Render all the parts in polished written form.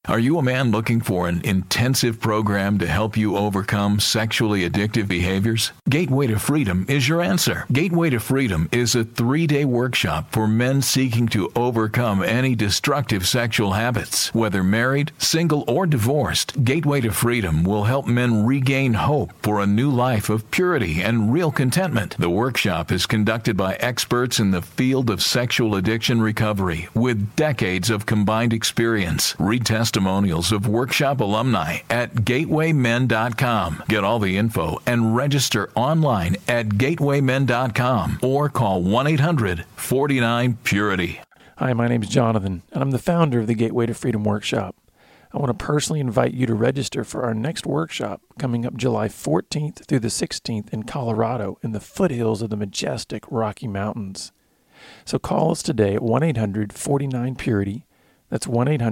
Are you a man looking for an intensive program to help you overcome sexually addictive behaviors? Gateway to Freedom is your answer. Gateway to Freedom is a 3-day workshop for men seeking to overcome any destructive sexual habits. Whether married, single, or divorced, Gateway to Freedom will help men regain hope for a new life of purity and real contentment. The workshop is conducted by experts in the field of sexual addiction recovery with decades of combined experience. Read testimonials of workshop alumni at gatewaymen.com. Get all the info and register online at gatewaymen.com or call 1-800-49-PURITY. Hi, my name is Jonathan, and I'm the founder of the Gateway to Freedom Workshop. I want to personally invite you to register for our next workshop coming up July 14th through the 16th in Colorado in the foothills of the majestic Rocky Mountains. So call us today at 1-800-49-PURITY. That's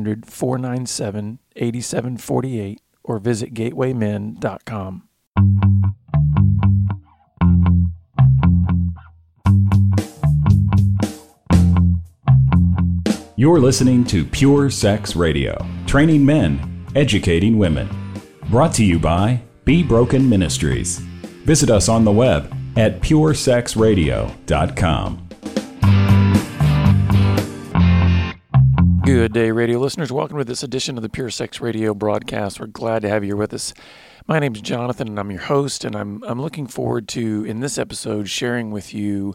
1-800-497-8748 or visit gatewaymen.com. You're listening to Pure Sex Radio, training men, educating women. Brought to you by Be Broken Ministries. Visit us on the web at puresexradio.com. Good day, radio listeners. Welcome to this edition of the Pure Sex Radio broadcast. We're glad to have you here with us. My name is Jonathan, and I'm your host, and I'm looking forward to, in this episode, sharing with you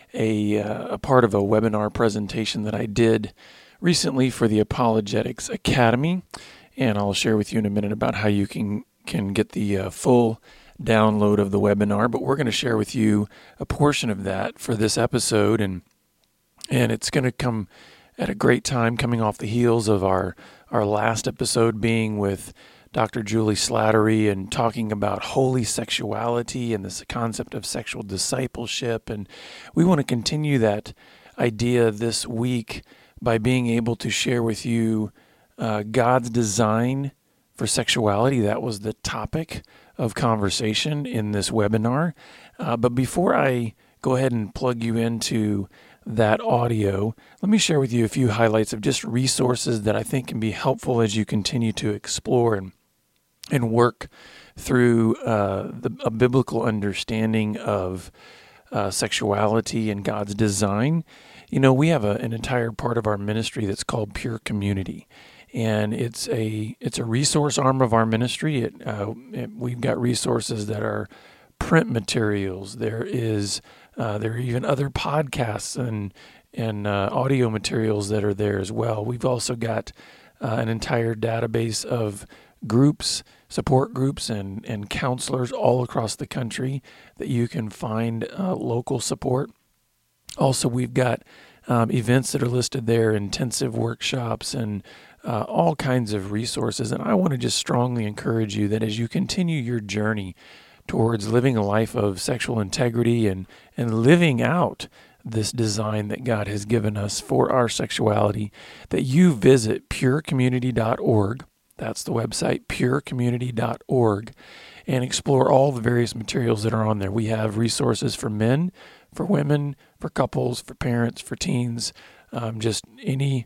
a part of a webinar presentation that I did recently for the Apologetics Academy, and I'll share with you in a minute about how you can get the full download of the webinar, but we're going to share with you a portion of that for this episode, and it's going to come at a great time coming off the heels of our last episode being with Dr. Julie Slattery and talking about holy sexuality and this concept of sexual discipleship. And we want to continue that idea this week by being able to share with you God's design for sexuality. That was the topic of conversation in this webinar. But before I go ahead and plug you into that audio, let me share with you a few highlights of just resources that I think can be helpful as you continue to explore and work through a biblical understanding of sexuality and God's design. You know, we have an entire part of our ministry that's called Pure Community, and it's a resource arm of our ministry. We've got resources that are print materials. There are even other podcasts and audio materials that are there as well. We've also got an entire database of groups, support groups, and counselors all across the country that you can find local support. Also, we've got events that are listed there, intensive workshops, and all kinds of resources. And I want to just strongly encourage you that as you continue your journey towards living a life of sexual integrity and living out this design that God has given us for our sexuality, that you visit purecommunity.org. That's the website, purecommunity.org, and explore all the various materials that are on there. We have resources for men, for women, for couples, for parents, for teens, just any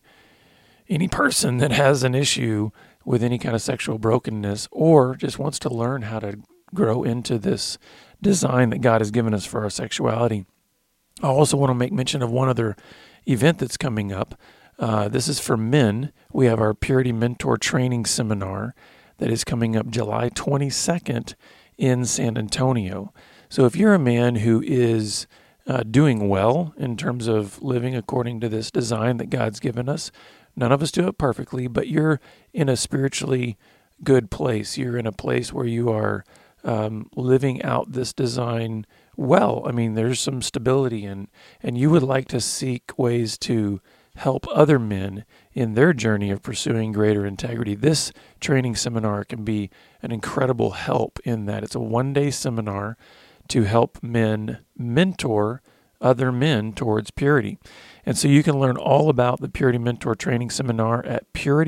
person that has an issue with any kind of sexual brokenness or just wants to learn how to grow into this design that God has given us for our sexuality. I also want to make mention of one other event that's coming up. This is for men. We have our Purity Mentor Training Seminar that is coming up July 22nd in San Antonio. So if you're a man who is doing well in terms of living according to this design that God's given us, none of us do it perfectly, but you're in a spiritually good place. You're in a place where you are living out this design well. I mean, there's some stability and you would like to seek ways to help other men in their journey of pursuing greater integrity. This training seminar can be an incredible help in that it's a one-day seminar to help men mentor other men towards purity. And so you can learn all about the Purity Mentor Training Seminar at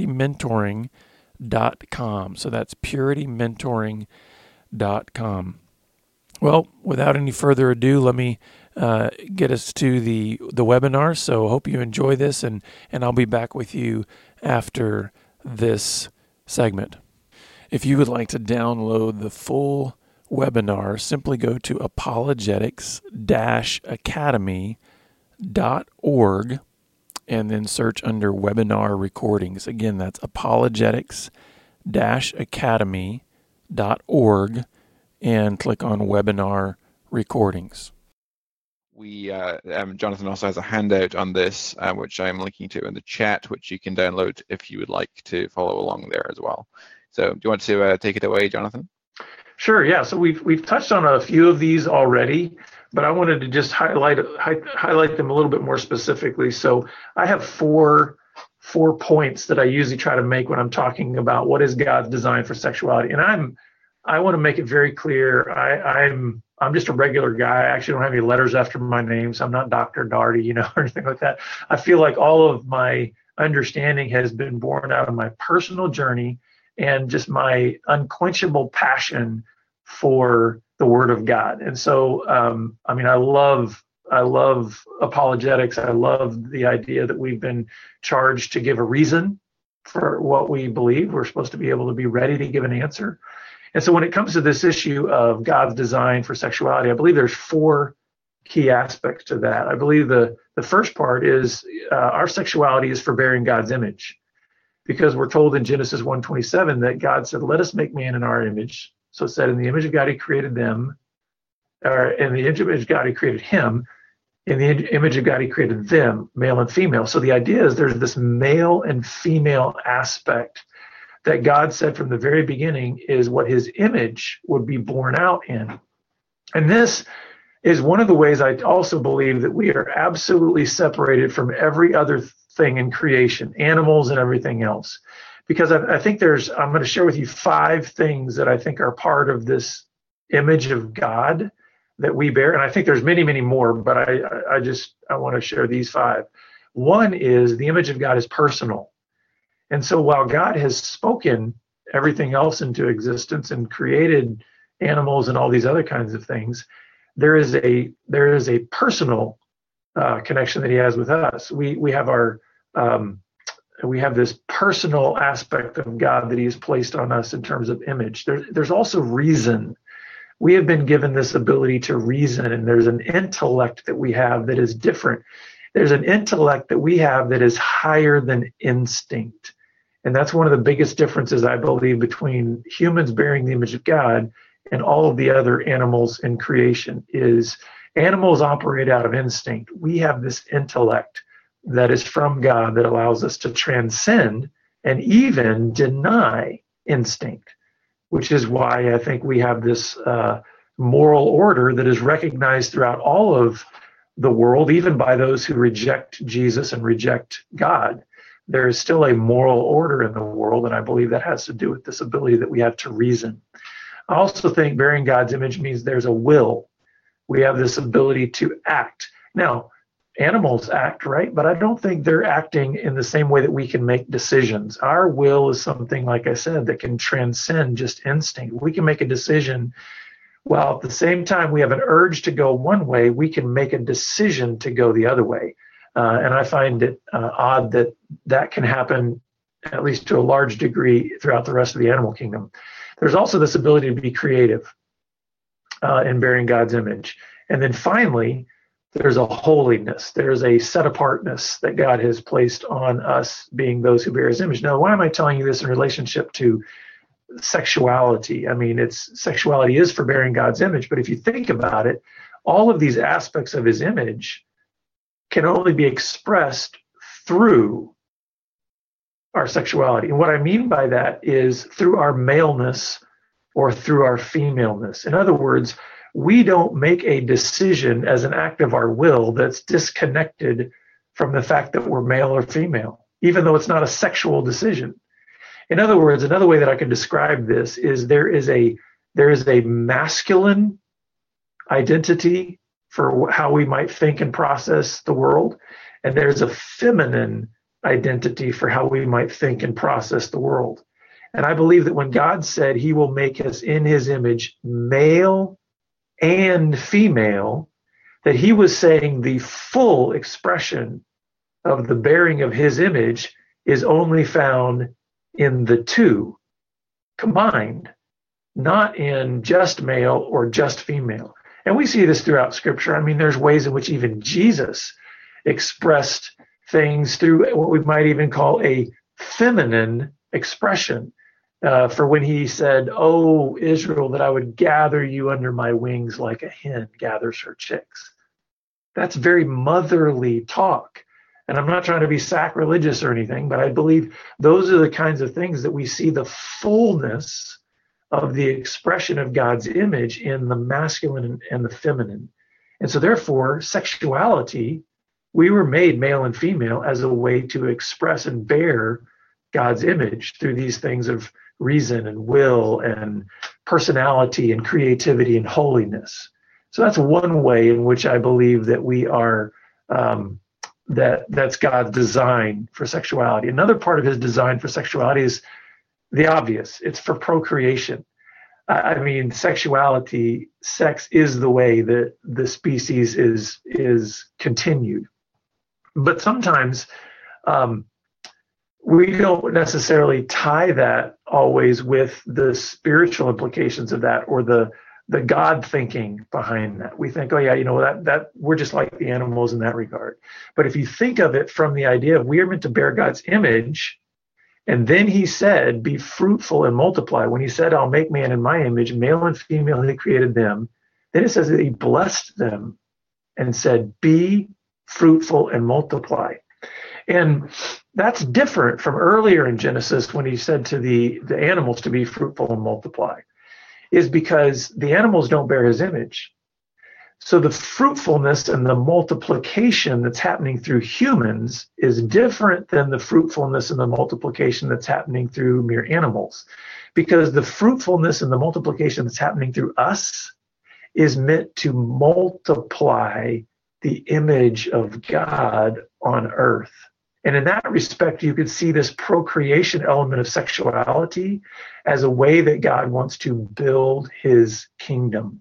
puritymentoring.com. So that's puritymentoring.com. Well, without any further ado, let me get us to the webinar. So I hope you enjoy this, and I'll be back with you after this segment. If you would like to download the full webinar, simply go to apologetics-academy.org and then search under webinar recordings. Again, that's apologetics-academy.org and click on webinar recordings. Jonathan also has a handout on this, which I'm linking to in the chat, which you can download if you would like to follow along there as well. So do you want to take it away, Jonathan? Sure, yeah. So we've touched on a few of these already, but I wanted to just highlight them a little bit more specifically. So I have four points that I usually try to make when I'm talking about what is God's design for sexuality. And I want to make it very clear. I'm just a regular guy. I actually don't have any letters after my name, so I'm not Dr. Darty, or anything like that. I feel like all of my understanding has been born out of my personal journey and just my unquenchable passion for the Word of God. And so, I love apologetics. I love the idea that we've been charged to give a reason for what we believe. We're supposed to be able to be ready to give an answer. And so when it comes to this issue of God's design for sexuality, I believe there's four key aspects to that. I believe the first part is our sexuality is for bearing God's image, because we're told in Genesis 1:27 that God said, "Let us make man in our image." So it said, in the image of God he created them, or in the image of God he created him. In the image of God he created them, male and female. So the idea is there's this male and female aspect that God said from the very beginning is what his image would be born out in. And this is one of the ways I also believe that we are absolutely separated from every other thing in creation, animals and everything else. Because I think I'm going to share with you 5 things that I think are part of this image of God that we bear. And I think there's many, many more, but I want to share these 5. One is the image of God is personal. And so while God has spoken everything else into existence and created animals and all these other kinds of things, there is a personal connection that he has with us. We have this personal aspect of God that he has placed on us in terms of image. There's also reason. We have been given this ability to reason, and there's an intellect that we have that is different. There's an intellect that we have that is higher than instinct. And that's one of the biggest differences, I believe, between humans bearing the image of God and all of the other animals in creation is animals operate out of instinct. We have this intellect that is from God that allows us to transcend and even deny instinct, which is why I think we have this moral order that is recognized throughout all of the world, even by those who reject Jesus and reject God. There is still a moral order in the world, and I believe that has to do with this ability that we have to reason. I also think bearing God's image means there's a will. We have this ability to act. Now, animals act, right? But I don't think they're acting in the same way that we can make decisions. Our will is something, like I said, that can transcend just instinct. We can make a decision while at the same time we have an urge to go one way, we can make a decision to go the other way. And I find it odd that can happen, at least to a large degree, throughout the rest of the animal kingdom. There's also this ability to be creative in bearing God's image. And then finally, there's a holiness. There's a set-apartness that God has placed on us, being those who bear his image. Now, why am I telling you this in relationship to sexuality? I mean, sexuality is for bearing God's image, but if you think about it, all of these aspects of his image can only be expressed through our sexuality. And what I mean by that is through our maleness or through our femaleness. In other words, we don't make a decision as an act of our will that's disconnected from the fact that we're male or female, even though it's not a sexual decision. In other words, another way that I can describe this is there is a masculine identity for how we might think and process the world, and there's a feminine identity for how we might think and process the world. And I believe that when God said he will make us in his image male and female, that he was saying the full expression of the bearing of his image is only found in the two combined, not in just male or just female. And we see this throughout Scripture. I mean, there's ways in which even Jesus expressed things through what we might even call a feminine expression. For when he said, "Oh, Israel, that I would gather you under my wings like a hen gathers her chicks." That's very motherly talk. And I'm not trying to be sacrilegious or anything, but I believe those are the kinds of things that we see the fullness of the expression of God's image in the masculine and the feminine. And so therefore, sexuality, we were made male and female as a way to express and bear God's image through these things of reason and will and personality and creativity and holiness. So that's one way in which I believe that we are, that's God's design for sexuality. Another part of his design for sexuality is the obvious. It's for procreation. I mean, sexuality, sex is the way that the species is continued. But sometimes we don't necessarily tie that always with the spiritual implications of that or the God thinking behind that. We think, oh yeah, that we're just like the animals in that regard. But if you think of it from the idea of we are meant to bear God's image, and then he said, be fruitful and multiply. When he said, I'll make man in my image, male and female, he created them. Then it says that he blessed them and said, be fruitful and multiply. And that's different from earlier in Genesis when he said to the animals to be fruitful and multiply, is because the animals don't bear his image. So the fruitfulness and the multiplication that's happening through humans is different than the fruitfulness and the multiplication that's happening through mere animals. Because the fruitfulness and the multiplication that's happening through us is meant to multiply the image of God on earth. And in that respect, you could see this procreation element of sexuality as a way that God wants to build his kingdom,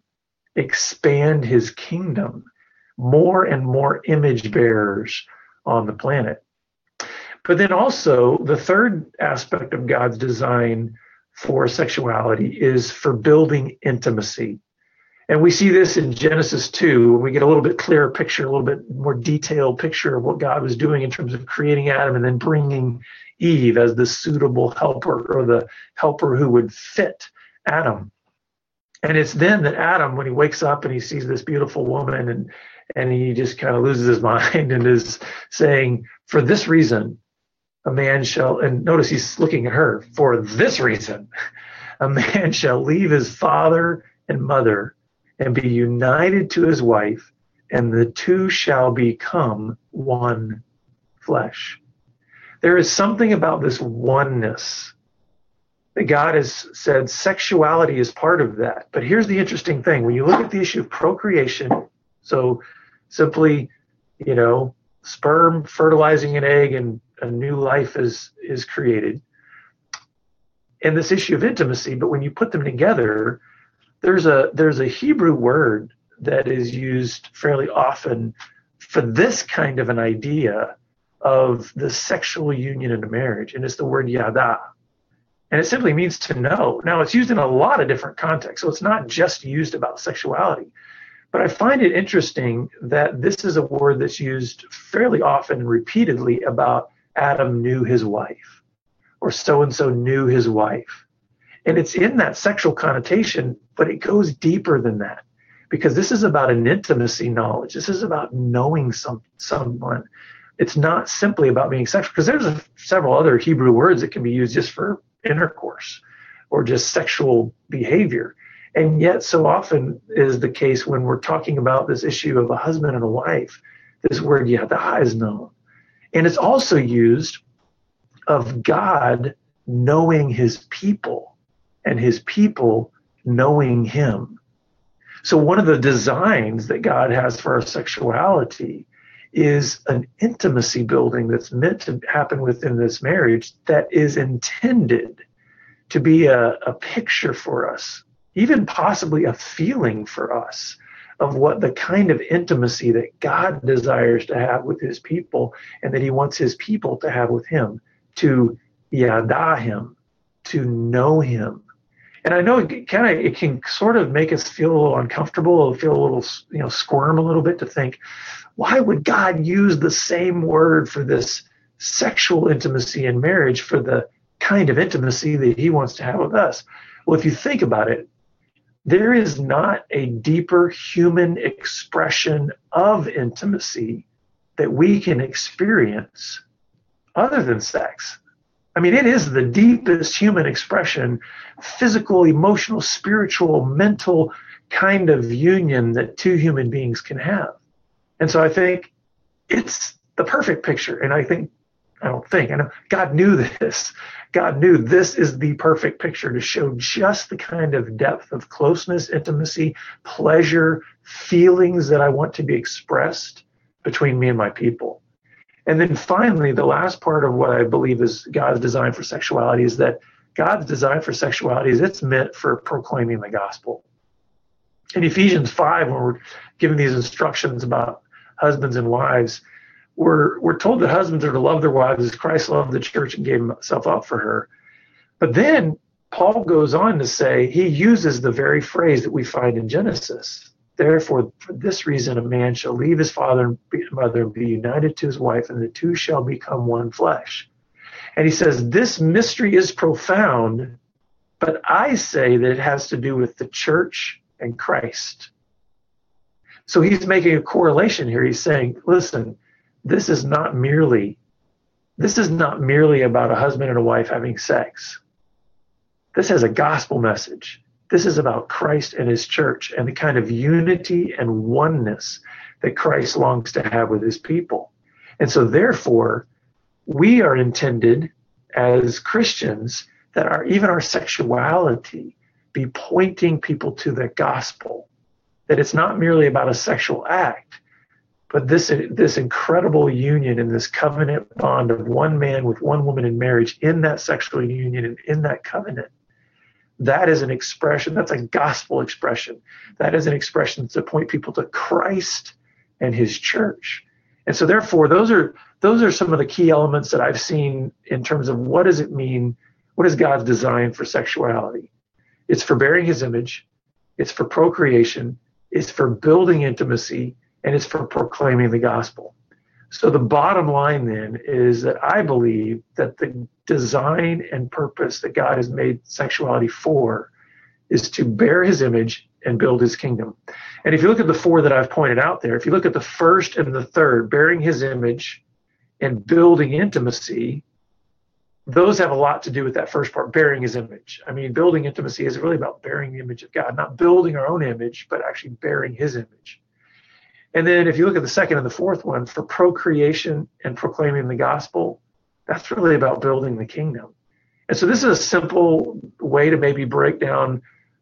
expand his kingdom, more and more image bearers on the planet. But then also, the third aspect of God's design for sexuality is for building intimacy. And we see this in Genesis 2, when we get a little bit clearer picture, a little bit more detailed picture of what God was doing in terms of creating Adam and then bringing Eve as the suitable helper or the helper who would fit Adam. And it's then that Adam, when he wakes up and he sees this beautiful woman and he just kind of loses his mind and is saying, for this reason, a man shall, and notice he's looking at her, for this reason, a man shall leave his father and mother and be united to his wife, and the two shall become one flesh. There is something about this oneness that God has said sexuality is part of that. But here's the interesting thing. When you look at the issue of procreation, so simply, sperm fertilizing an egg and a new life is created, and this issue of intimacy, but when you put them together, there's a Hebrew word that is used fairly often for this kind of an idea of the sexual union in a marriage, and it's the word yada. And it simply means to know. Now, it's used in a lot of different contexts, so it's not just used about sexuality. But I find it interesting that this is a word that's used fairly often and repeatedly about Adam knew his wife, or so-and-so knew his wife. And it's in that sexual connotation, but it goes deeper than that, because this is about an intimacy knowledge. This is about knowing someone. It's not simply about being sexual, because there's several other Hebrew words that can be used just for intercourse or just sexual behavior. And yet so often is the case when we're talking about this issue of a husband and a wife, this word yada is known. And it's also used of God knowing his people and his people knowing him. So one of the designs that God has for our sexuality is an intimacy building that's meant to happen within this marriage that is intended to be a picture for us, even possibly a feeling for us of what the kind of intimacy that God desires to have with his people and that he wants his people to have with him, to yada him, to know him. And I know it can sort of make us feel a little uncomfortable, feel a little, squirm a little bit to think, why would God use the same word for this sexual intimacy in marriage for the kind of intimacy that he wants to have with us? Well, if you think about it, there is not a deeper human expression of intimacy that we can experience other than sex. I mean, it is the deepest human expression, physical, emotional, spiritual, mental kind of union that two human beings can have. And so I think it's the perfect picture. And I know God knew this. God knew this is the perfect picture to show just the kind of depth of closeness, intimacy, pleasure, feelings that I want to be expressed between me and my people. And then finally, the last part of what I believe is God's design for sexuality is that God's design for sexuality is it's meant for proclaiming the gospel. In Ephesians 5, when we're given these instructions about husbands and wives, we're told that husbands are to love their wives as Christ loved the church and gave himself up for her. But then Paul goes on to say, he uses the very phrase that we find in Genesis. Therefore, for this reason, a man shall leave his father and mother and be united to his wife, and the two shall become one flesh. And he says, this mystery is profound, but I say that it has to do with the church and Christ. So he's making a correlation here. He's saying, listen, this is not merely about a husband and a wife having sex. This has a gospel message. This is about Christ and his church and the kind of unity and oneness that Christ longs to have with his people. And so therefore, we are intended as Christians that even our sexuality be pointing people to the gospel, that it's not merely about a sexual act, but this incredible union and this covenant bond of one man with one woman in marriage in that sexual union and in that covenant. That is an expression, that's a gospel expression. That is an expression to point people to Christ and his church. And so therefore, those are some of the key elements that I've seen in terms of what does it mean, what is God's design for sexuality? It's for bearing his image, it's for procreation, it's for building intimacy, and it's for proclaiming the gospel. So the bottom line then is that I believe that the design and purpose that God has made sexuality for is to bear his image and build his kingdom. And if you look at the four that I've pointed out there, if you look at the first and the third, bearing his image and building intimacy, those have a lot to do with that first part, bearing his image. I mean, building intimacy is really about bearing the image of God, not building our own image, but actually bearing his image. And then if you look at the second and the fourth one, for procreation and proclaiming the gospel, that's really about building the kingdom. And so this is a simple way to maybe break down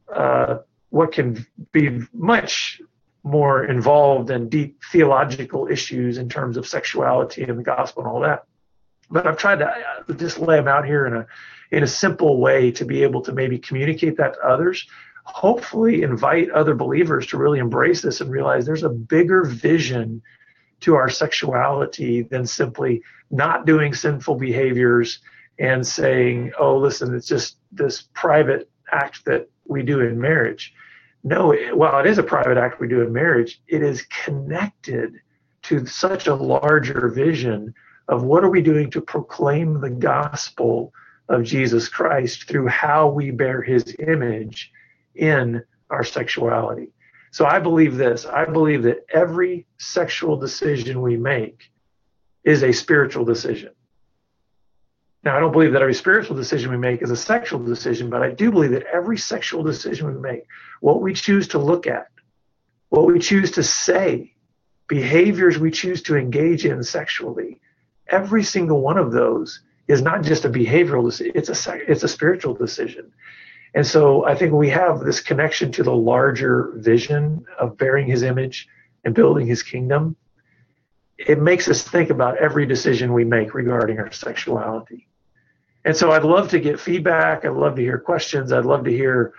what can be much more involved and deep theological issues in terms of sexuality and the gospel and all that. But I've tried to just lay them out here in a simple way to be able to maybe communicate that to others. Hopefully invite other believers to really embrace this and realize there's a bigger vision to our sexuality than simply not doing sinful behaviors and saying, oh, listen, it's just this private act that we do in marriage. No, while it is a private act we do in marriage, it is connected to such a larger vision of what are we doing to proclaim the gospel of Jesus Christ through how we bear his image in our sexuality. So I believe this. I believe that every sexual decision we make is a spiritual decision. Now, I don't believe that every spiritual decision we make is a sexual decision, but I do believe that every sexual decision we make, what we choose to look at, what we choose to say, behaviors we choose to engage in sexually, every single one of those is not just a behavioral decision, it's a spiritual decision. And so I think we have this connection to the larger vision of bearing his image and building his kingdom. It makes us think about every decision we make regarding our sexuality. And so I'd love to get feedback. I'd love to hear questions. I'd love to hear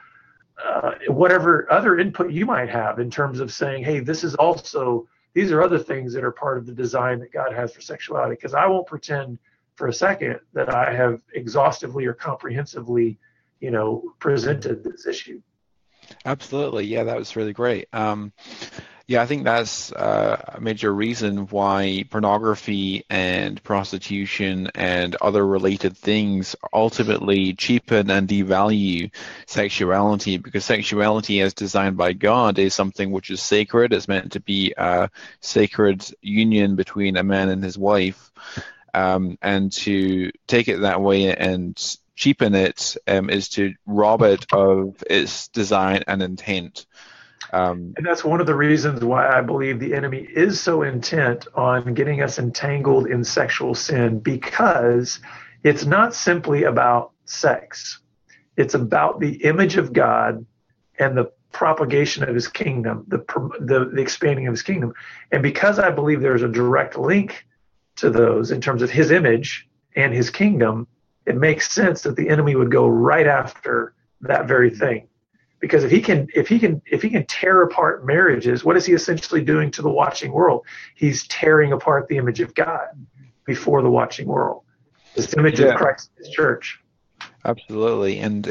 whatever other input you might have in terms of saying, hey, these are other things that are part of the design that God has for sexuality. Because I won't pretend for a second that I have exhaustively or comprehensively, presented this issue. Absolutely. Yeah, that was really great. Yeah, I think that's a major reason why pornography and prostitution and other related things ultimately cheapen and devalue sexuality, because sexuality as designed by God is something which is sacred. It's meant to be a sacred union between a man and his wife. And to take it that way and cheapen it is to rob it of its design and intent. And that's one of the reasons why I believe the enemy is so intent on getting us entangled in sexual sin, because it's not simply about sex. It's about the image of God and the propagation of his kingdom, the expanding of his kingdom. And because I believe there's a direct link to those in terms of his image and his kingdom, it makes sense that the enemy would go right after that very thing. Because if he can tear apart marriages, what is he essentially doing to the watching world? He's tearing apart the image of God before the watching world. This image of Christ, his church. Absolutely. And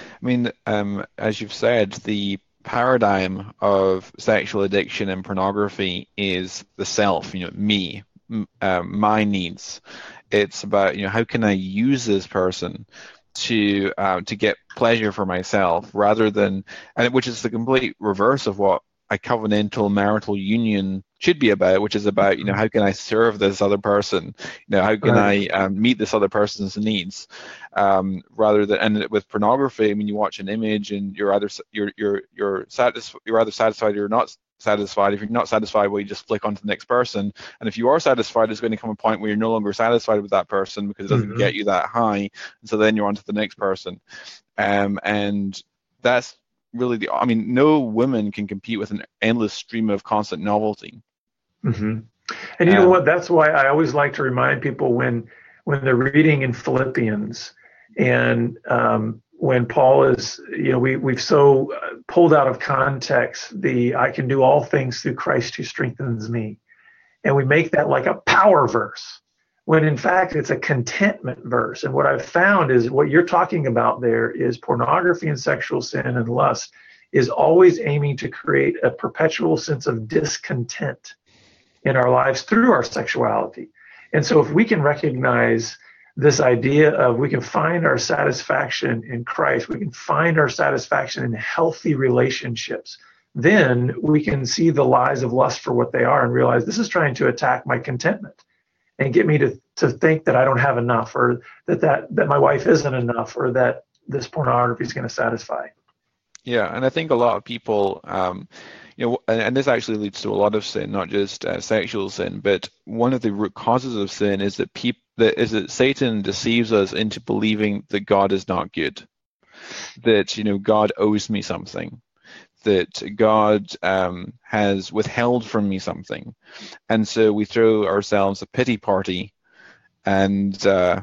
as you've said, the paradigm of sexual addiction and pornography is the self, me, my needs. It's about, how can I use this person to get pleasure for myself, rather than, and which is the complete reverse of what a covenantal marital union should be about, which is about, how can I serve this other person, how can I meet this other person's needs, rather than, and with pornography, you watch an image and you're either satisfied or you're not satisfied. If you're not satisfied, well, you just flick on to the next person. And if you are satisfied, there's going to come a point where you're no longer satisfied with that person because it doesn't get you that high. And so then you're on to the next person. And that's really no woman can compete with an endless stream of constant novelty. Mm-hmm. And you know what? That's why I always like to remind people when they're reading in Philippians, and when Paul is, we've so pulled out of context the I can do all things through Christ who strengthens me. And we make that like a power verse, when in fact it's a contentment verse. And what I've found is what you're talking about there is pornography and sexual sin and lust is always aiming to create a perpetual sense of discontent in our lives through our sexuality. And so if we can recognize this idea of we can find our satisfaction in Christ, we can find our satisfaction in healthy relationships, then we can see the lies of lust for what they are and realize this is trying to attack my contentment and get me to think that I don't have enough, or that my wife isn't enough, or that this pornography is going to satisfy. Yeah, and I think a lot of people, and this actually leads to a lot of sin, not just sexual sin, but one of the root causes of sin is that Satan deceives us into believing that God is not good, that God owes me something, that God has withheld from me something, and so we throw ourselves a pity party, and that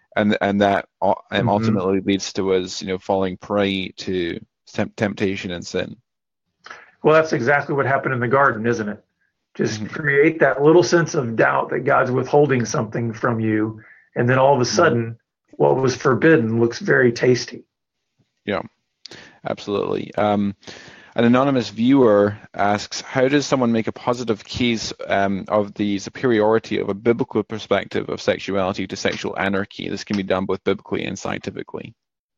ultimately leads to us falling prey to temptation and sin. Well, that's exactly what happened in the garden, isn't it? Just create that little sense of doubt that God's withholding something from you, and then all of a sudden, what was forbidden looks very tasty. Yeah, absolutely. An anonymous viewer asks, how does someone make a positive case of the superiority of a biblical perspective of sexuality to sexual anarchy? This can be done both biblically and scientifically.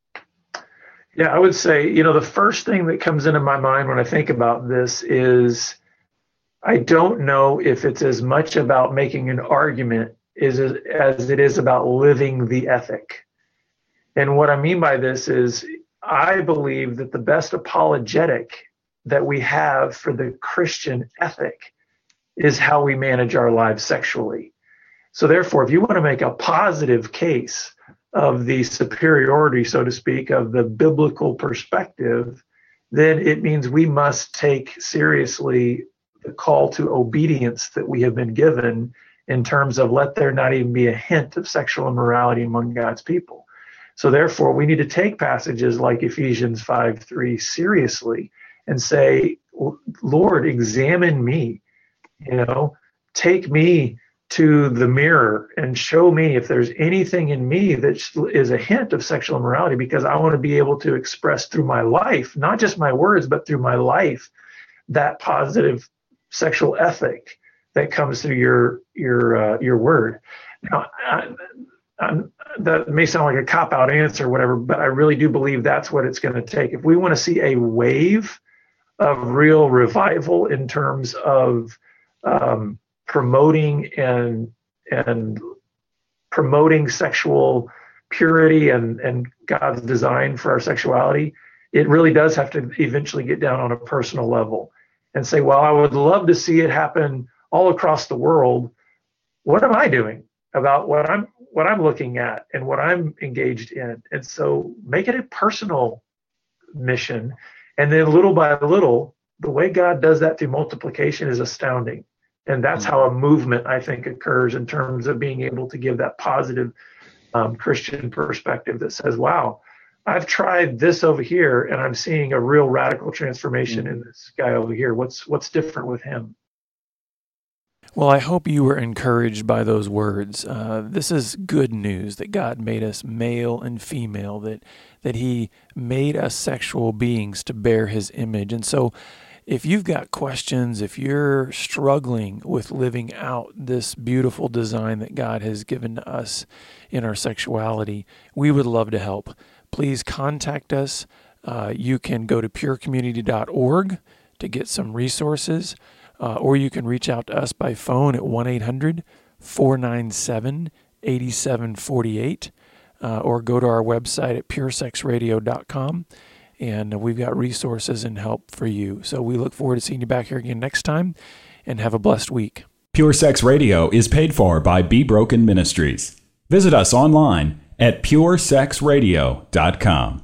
Yeah, I would say, the first thing that comes into my mind when I think about this is I don't know if it's as much about making an argument as it is about living the ethic. And what I mean by this is I believe that the best apologetic that we have for the Christian ethic is how we manage our lives sexually. So therefore, if you want to make a positive case of the superiority, so to speak, of the biblical perspective, then it means we must take seriously the call to obedience that we have been given in terms of let there not even be a hint of sexual immorality among God's people. So therefore, we need to take passages like Ephesians 5:3 seriously and say, Lord, examine me, take me to the mirror and show me if there's anything in me that is a hint of sexual immorality, because I want to be able to express through my life, not just my words, but through my life, that positive sexual ethic that comes through your word. Now, that may sound like a cop-out answer or whatever, but I really do believe that's what it's going to take. If we want to see a wave of real revival in terms of promoting and promoting sexual purity and God's design for our sexuality, it really does have to eventually get down on a personal level and say, well, I would love to see it happen all across the world. What am I doing about what I'm looking at and what I'm engaged in? And so make it a personal mission. And then little by little, the way God does that through multiplication is astounding. And that's how a movement, I think, occurs in terms of being able to give that positive Christian perspective that says, wow, I've tried this over here and I'm seeing a real radical transformation in this guy over here. What's different with him? Well, I hope you were encouraged by those words. This is good news that God made us male and female, that He made us sexual beings to bear His image. And so if you've got questions, if you're struggling with living out this beautiful design that God has given to us in our sexuality, we would love to help. Please contact us. You can go to purecommunity.org to get some resources, or you can reach out to us by phone at 1-800-497-8748, or go to our website at puresexradio.com. And we've got resources and help for you. So we look forward to seeing you back here again next time, and have a blessed week. Pure Sex Radio is paid for by Be Broken Ministries. Visit us online at puresexradio.com.